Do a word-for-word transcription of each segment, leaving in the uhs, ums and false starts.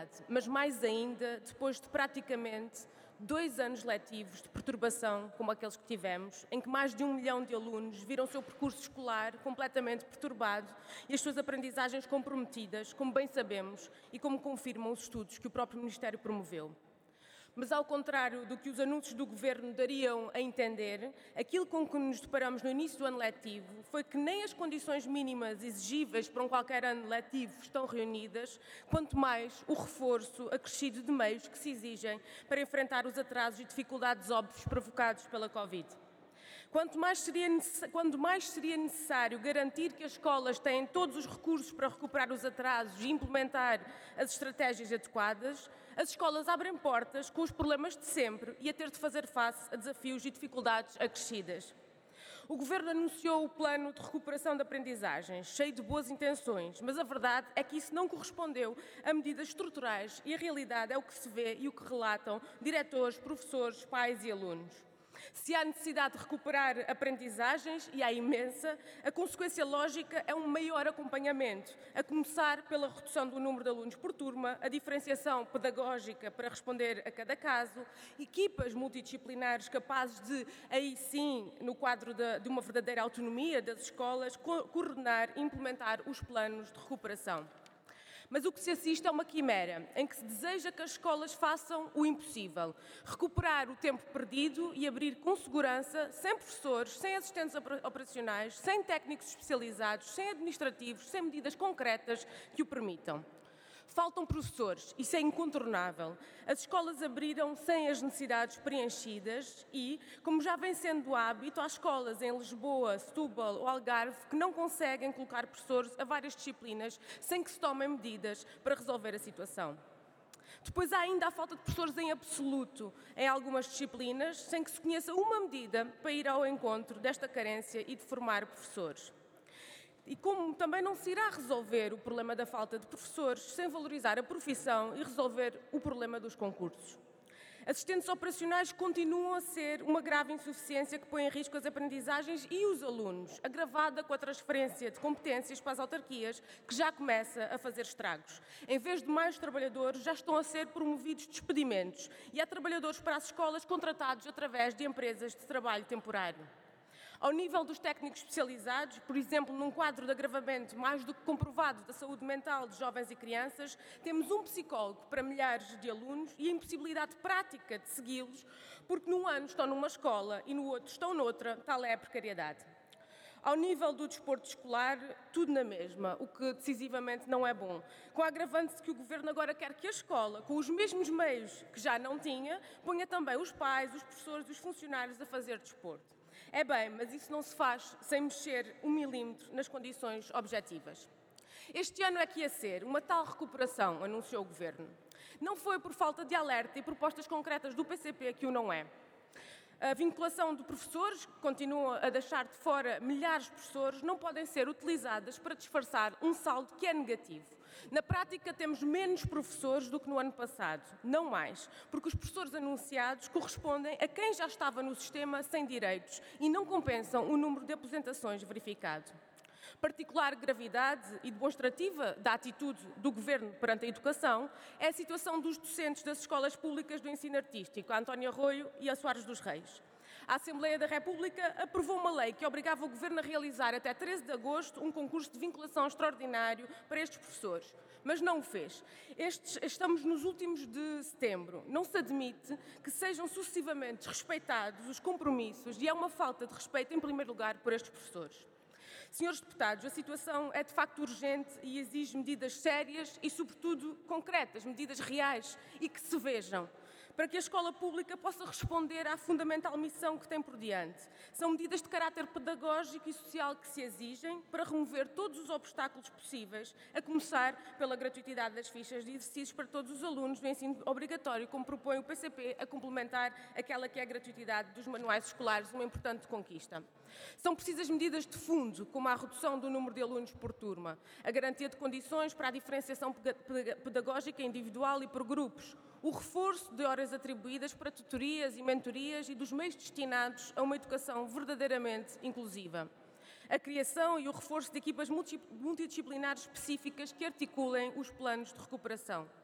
normalidade, mas mais ainda depois de praticamente dois anos letivos de perturbação, como aqueles que tivemos, em que mais de um milhão de alunos viram o seu percurso escolar completamente perturbado e as suas aprendizagens comprometidas, como bem sabemos e como confirmam os estudos que o próprio Ministério promoveu. Mas, ao contrário do que os anúncios do Governo dariam a entender, aquilo com que nos deparamos no início do ano letivo foi que nem as condições mínimas exigíveis para um qualquer ano letivo estão reunidas, quanto mais o reforço acrescido de meios que se exigem para enfrentar os atrasos e dificuldades óbvios provocados pela Covid. Quanto mais seria, quando mais seria necessário garantir que as escolas têm todos os recursos para recuperar os atrasos e implementar as estratégias adequadas, as escolas abrem portas com os problemas de sempre e a ter de fazer face a desafios e dificuldades acrescidas. O Governo anunciou o plano de recuperação de aprendizagens, cheio de boas intenções, mas a verdade é que isso não correspondeu a medidas estruturais e a realidade é o que se vê e o que relatam diretores, professores, pais e alunos. Se há necessidade de recuperar aprendizagens, e há imensa, a consequência lógica é um maior acompanhamento, a começar pela redução do número de alunos por turma, a diferenciação pedagógica para responder a cada caso, equipas multidisciplinares capazes de, aí sim, no quadro de, de uma verdadeira autonomia das escolas, co- coordenar e implementar os planos de recuperação. Mas o que se assiste é uma quimera, em que se deseja que as escolas façam o impossível, recuperar o tempo perdido e abrir com segurança, sem professores, sem assistentes operacionais, sem técnicos especializados, sem administrativos, sem medidas concretas que o permitam. Faltam professores, isso é incontornável. As escolas abriram sem as necessidades preenchidas e, como já vem sendo hábito, há escolas em Lisboa, Setúbal ou Algarve que não conseguem colocar professores a várias disciplinas sem que se tomem medidas para resolver a situação. Depois há ainda a falta de professores em absoluto em algumas disciplinas, sem que se conheça uma medida para ir ao encontro desta carência e de formar professores. E como também não se irá resolver o problema da falta de professores sem valorizar a profissão e resolver o problema dos concursos. Assistentes operacionais continuam a ser uma grave insuficiência que põe em risco as aprendizagens e os alunos, agravada com a transferência de competências para as autarquias, que já começa a fazer estragos. Em vez de mais trabalhadores, já estão a ser promovidos despedimentos e há trabalhadores para as escolas contratados através de empresas de trabalho temporário. Ao nível dos técnicos especializados, por exemplo, num quadro de agravamento mais do que comprovado da saúde mental de jovens e crianças, temos um psicólogo para milhares de alunos e a impossibilidade prática de segui-los, porque num ano estão numa escola e no outro estão noutra, tal é a precariedade. Ao nível do desporto escolar, tudo na mesma, o que decisivamente não é bom. Com a agravante de que o Governo agora quer que a escola, com os mesmos meios que já não tinha, ponha também os pais, os professores e os funcionários a fazer desporto. É bem, mas isso não se faz sem mexer um milímetro nas condições objetivas. Este ano é que ia ser uma tal recuperação, anunciou o Governo. Não foi por falta de alerta e propostas concretas do P C P que o não é. A vinculação de professores, que continuam a deixar de fora milhares de professores, não podem ser utilizadas para disfarçar um saldo que é negativo. Na prática, temos menos professores do que no ano passado, não mais, porque os professores anunciados correspondem a quem já estava no sistema sem direitos e não compensam o número de aposentações verificado. Particular gravidade e demonstrativa da atitude do Governo perante a educação é a situação dos docentes das escolas públicas do ensino artístico, a António Arroio e a Soares dos Reis. A Assembleia da República aprovou uma lei que obrigava o Governo a realizar até treze de agosto um concurso de vinculação extraordinário para estes professores, mas não o fez. Estes, estamos nos últimos de setembro. Não se admite que sejam sucessivamente desrespeitados os compromissos e é uma falta de respeito, em primeiro lugar, por estes professores. Senhores deputados, a situação é de facto urgente e exige medidas sérias e, sobretudo, concretas, medidas reais e que se vejam, para que a escola pública possa responder à fundamental missão que tem por diante. São medidas de caráter pedagógico e social que se exigem para remover todos os obstáculos possíveis, a começar pela gratuitidade das fichas de exercícios para todos os alunos no ensino obrigatório, como propõe o P C P, a complementar aquela que é a gratuitidade dos manuais escolares, uma importante conquista. São precisas medidas de fundo, como a redução do número de alunos por turma, a garantia de condições para a diferenciação pedagógica individual e por grupos, o reforço de horas atribuídas para tutorias e mentorias e dos meios destinados a uma educação verdadeiramente inclusiva, a criação e o reforço de equipas multidisciplinares específicas que articulem os planos de recuperação,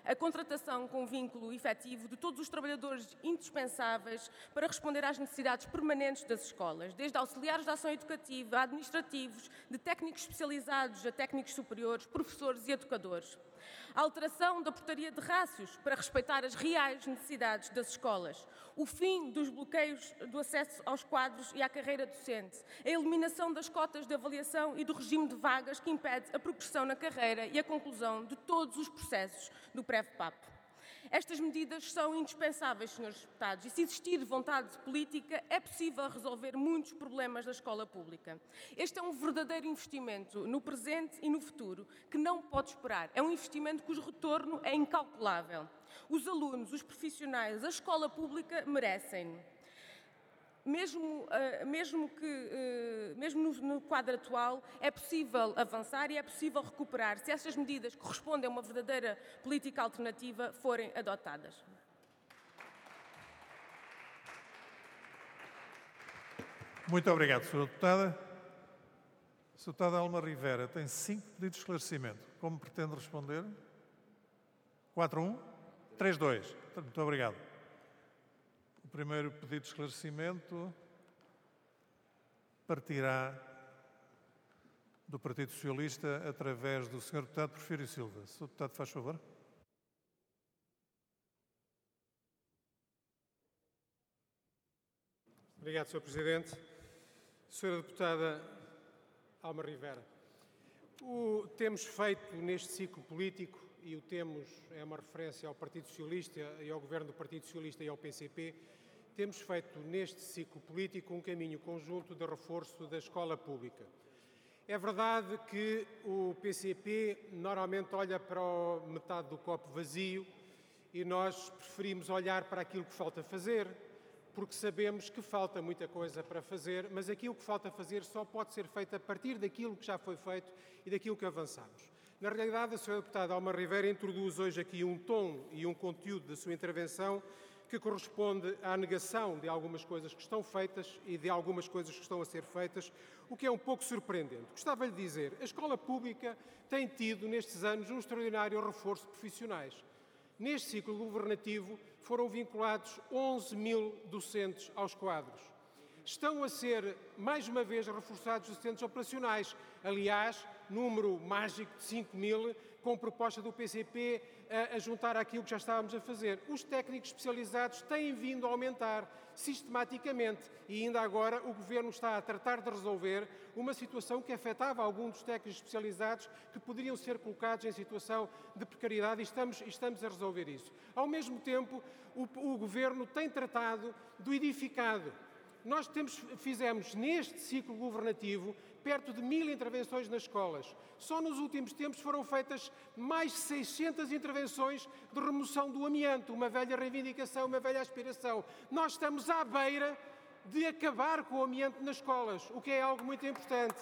a contratação com vínculo efetivo de todos os trabalhadores indispensáveis para responder às necessidades permanentes das escolas, desde auxiliares de ação educativa, administrativos, de técnicos especializados a técnicos superiores, professores e educadores. A alteração da portaria de rácios para respeitar as reais necessidades das escolas, o fim dos bloqueios do acesso aos quadros e à carreira docente, a eliminação das cotas de avaliação e do regime de vagas que impede a progressão na carreira e a conclusão de todos os processos do pré-P A P. Estas medidas são indispensáveis, senhores deputados, e se existir vontade política, é possível resolver muitos problemas da escola pública. Este é um verdadeiro investimento no presente e no futuro, que não pode esperar. É um investimento cujo retorno é incalculável. Os alunos, os profissionais, a escola pública merecem. Mesmo, uh, mesmo, que, uh, mesmo no, no quadro atual, é possível avançar e é possível recuperar se estas medidas que correspondem a uma verdadeira política alternativa forem adotadas. Muito obrigado, senhora Deputada. senhora Deputada Alma Rivera tem cinco pedidos de esclarecimento. Como pretende responder? quatro um? três dois. Muito obrigado. O primeiro pedido de esclarecimento partirá do Partido Socialista através do senhor Deputado Porfírio Silva. senhor Deputado, faz favor. Obrigado, senhor Presidente. senhora Deputada Alma Rivera, o temos feito neste ciclo político, e o temos, é uma referência ao Partido Socialista e ao Governo do Partido Socialista e ao P C P, temos feito neste ciclo político um caminho conjunto de reforço da escola pública. É verdade que o P C P normalmente olha para a metade do copo vazio e nós preferimos olhar para aquilo que falta fazer, porque sabemos que falta muita coisa para fazer, mas aquilo que falta fazer só pode ser feito a partir daquilo que já foi feito e daquilo que avançamos. Na realidade, a senhora Deputada Alma Rivera introduz hoje aqui um tom e um conteúdo da sua intervenção que corresponde à negação de algumas coisas que estão feitas e de algumas coisas que estão a ser feitas, o que é um pouco surpreendente. Gostava-lhe de dizer, a escola pública tem tido nestes anos um extraordinário reforço de profissionais. Neste ciclo governativo foram vinculados onze mil docentes aos quadros. Estão a ser, mais uma vez, reforçados os docentes operacionais. Aliás, número mágico de cinco mil, com proposta do P C P a, a juntar àquilo que já estávamos a fazer. Os técnicos especializados têm vindo a aumentar sistematicamente e ainda agora o Governo está a tratar de resolver uma situação que afetava alguns dos técnicos especializados que poderiam ser colocados em situação de precariedade e estamos, estamos a resolver isso. Ao mesmo tempo, o, o Governo tem tratado do edificado. Nós temos, fizemos neste ciclo governativo perto de mil intervenções nas escolas. Só nos últimos tempos foram feitas mais de seiscentas intervenções de remoção do amianto, uma velha reivindicação, uma velha aspiração. Nós estamos à beira de acabar com o amianto nas escolas, o que é algo muito importante.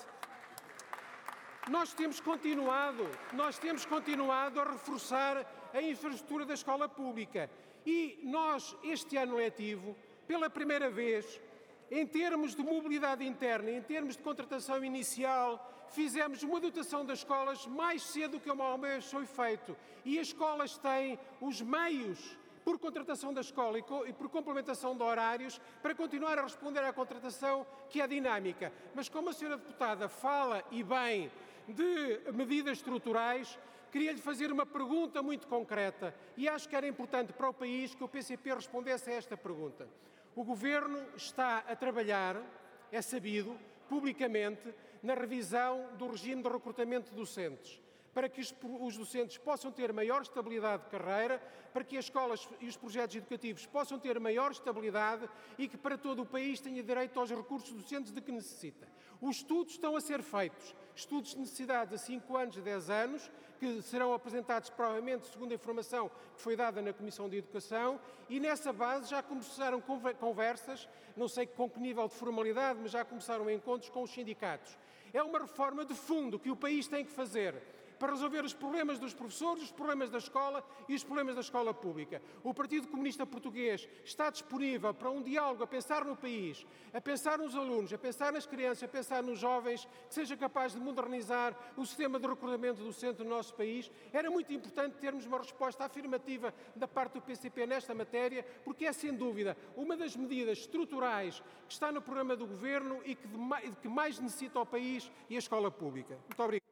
Nós temos continuado, nós temos continuado a reforçar a infraestrutura da escola pública e nós, este ano letivo, pela primeira vez, em termos de mobilidade interna, em termos de contratação inicial, fizemos uma dotação das escolas mais cedo do que uma vez foi feito. E as escolas têm os meios, por contratação da escola e por complementação de horários, para continuar a responder à contratação que é dinâmica. Mas como a senhora Deputada fala, e bem, de medidas estruturais, queria-lhe fazer uma pergunta muito concreta. E acho que era importante para o país que o P C P respondesse a esta pergunta. O Governo está a trabalhar, é sabido, publicamente, na revisão do regime de recrutamento de docentes, para que os docentes possam ter maior estabilidade de carreira, para que as escolas e os projetos educativos possam ter maior estabilidade e que para todo o país tenha direito aos recursos docentes de que necessita. Os estudos estão a ser feitos, estudos de necessidades a cinco anos e dez anos, que serão apresentados provavelmente segundo a informação que foi dada na Comissão de Educação, e nessa base já começaram conversas, não sei com que nível de formalidade, mas já começaram encontros com os sindicatos. É uma reforma de fundo que o país tem que fazer para resolver os problemas dos professores, os problemas da escola e os problemas da escola pública. O Partido Comunista Português está disponível para um diálogo, a pensar no país, a pensar nos alunos, a pensar nas crianças, a pensar nos jovens, que seja capaz de modernizar o sistema de recrutamento docente do nosso país. Era muito importante termos uma resposta afirmativa da parte do P C P nesta matéria, porque é, sem dúvida, uma das medidas estruturais que está no programa do Governo e que, de, que mais necessita o país e a escola pública. Muito obrigado.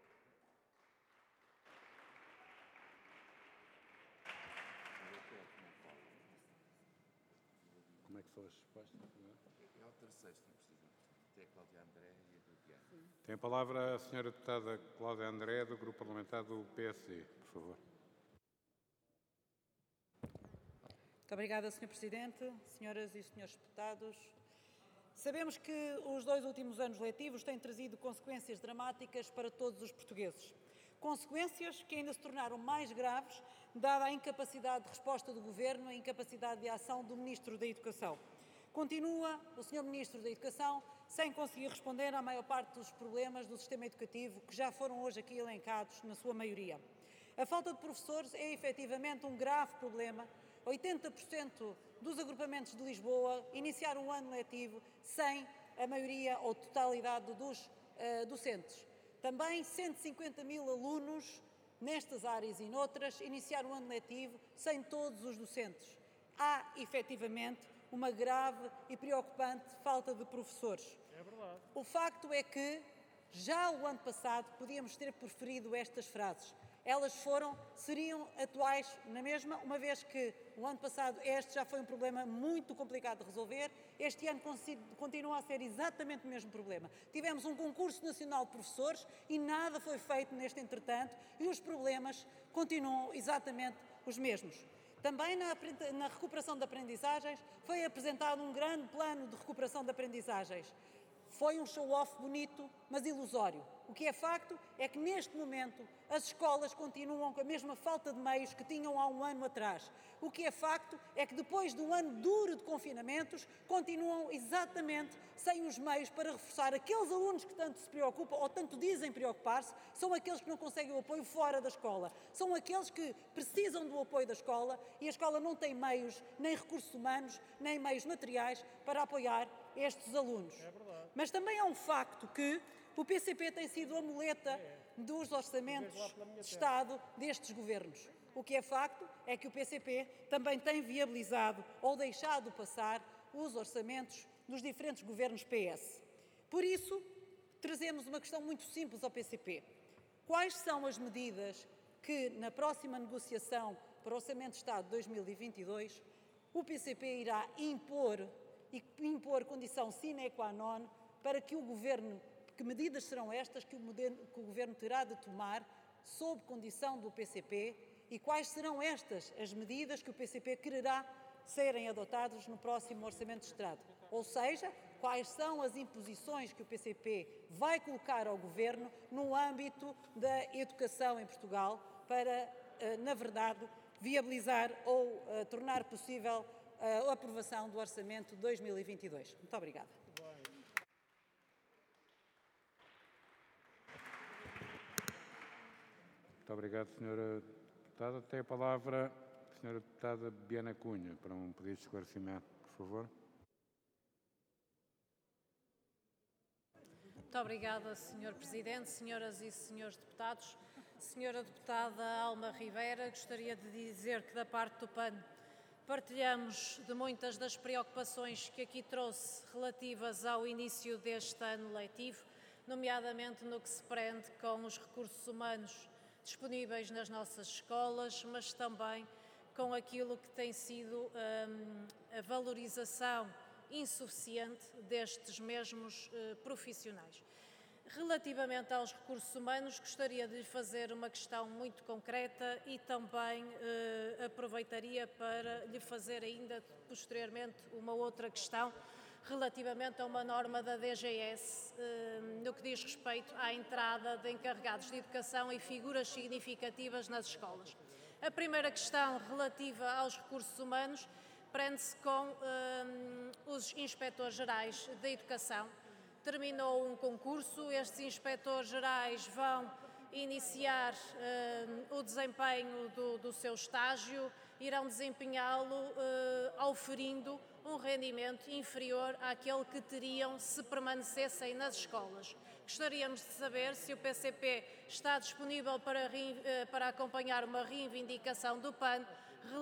Como é que são as respostas? É o terceiro, senhor Presidente. Tem a Cláudia André e a Viviane. Tem a palavra a senhora deputada Cláudia André, do Grupo Parlamentar do P S D, por favor. Muito obrigada, senhor Presidente, senhoras e senhores deputados. Sabemos que os dois últimos anos letivos têm trazido consequências dramáticas para todos os portugueses. Consequências que ainda se tornaram mais graves, dada a incapacidade de resposta do Governo e a incapacidade de ação do Ministro da Educação. Continua o senhor Ministro da Educação sem conseguir responder à maior parte dos problemas do sistema educativo que já foram hoje aqui elencados, na sua maioria. A falta de professores é efetivamente um grave problema. oitenta por cento dos agrupamentos de Lisboa iniciaram o ano letivo sem a maioria ou totalidade dos uh, docentes. Também cento e cinquenta mil alunos nestas áreas e noutras iniciaram o ano letivo sem todos os docentes. Há, efetivamente, uma grave e preocupante falta de professores. É verdade. O facto é que, já o ano passado, podíamos ter preferido estas frases. Elas foram, seriam atuais na mesma, uma vez que o ano passado este já foi um problema muito complicado de resolver, este ano continua a ser exatamente o mesmo problema. Tivemos um concurso nacional de professores e nada foi feito neste entretanto e os problemas continuam exatamente os mesmos. Também na, na recuperação de aprendizagens foi apresentado um grande plano de recuperação de aprendizagens. Foi um show-off bonito, mas ilusório. O que é facto é que, neste momento, as escolas continuam com a mesma falta de meios que tinham há um ano atrás. O que é facto é que, depois de um ano duro de confinamentos, continuam exatamente sem os meios para reforçar aqueles alunos que tanto se preocupam ou tanto dizem preocupar-se, são aqueles que não conseguem o apoio fora da escola. São aqueles que precisam do apoio da escola e a escola não tem meios, nem recursos humanos, nem meios materiais para apoiar estes alunos. É verdade. Mas também é um facto que o P C P tem sido a muleta dos orçamentos de Estado destes governos. O que é facto é que o P C P também tem viabilizado ou deixado passar os orçamentos dos diferentes governos P S. Por isso, trazemos uma questão muito simples ao P C P. Quais são as medidas que, na próxima negociação para o Orçamento de Estado de dois mil e vinte e dois, o P C P irá impor e impor condição sine qua non para que o Governo, que medidas serão estas que o, que o Governo terá de tomar sob condição do P C P e quais serão estas as medidas que o P C P quererá serem adotadas no próximo Orçamento de Estado. Ou seja, quais são as imposições que o P C P vai colocar ao Governo no âmbito da educação em Portugal para, na verdade, viabilizar ou tornar possível a aprovação do Orçamento de dois mil e vinte e dois. Muito obrigada. Muito obrigado, senhora deputada. Tem a palavra a senhora deputada Biana Cunha para um pedido de esclarecimento, por favor. Muito obrigada, senhor Presidente, senhoras e senhores deputados. Senhora deputada Alma Rivera, gostaria de dizer que da parte do P A N partilhamos de muitas das preocupações que aqui trouxe relativas ao início deste ano letivo, nomeadamente no que se prende com os recursos humanos disponíveis nas nossas escolas, mas também com aquilo que tem sido hum, a valorização insuficiente destes mesmos uh, profissionais. Relativamente aos recursos humanos, gostaria de lhe fazer uma questão muito concreta e também uh, aproveitaria para lhe fazer ainda posteriormente uma outra questão relativamente a uma norma da D G S, no que diz respeito à entrada de encarregados de educação e figuras significativas nas escolas. A primeira questão, relativa aos recursos humanos, prende-se com um, os inspetores gerais da educação. Terminou um concurso, estes inspetores gerais vão iniciar uh, o desempenho do, do seu estágio, irão desempenhá-lo uh, auferindo um rendimento inferior àquele que teriam se permanecessem nas escolas. Gostaríamos de saber se o P C P está disponível para, para acompanhar uma reivindicação do P A N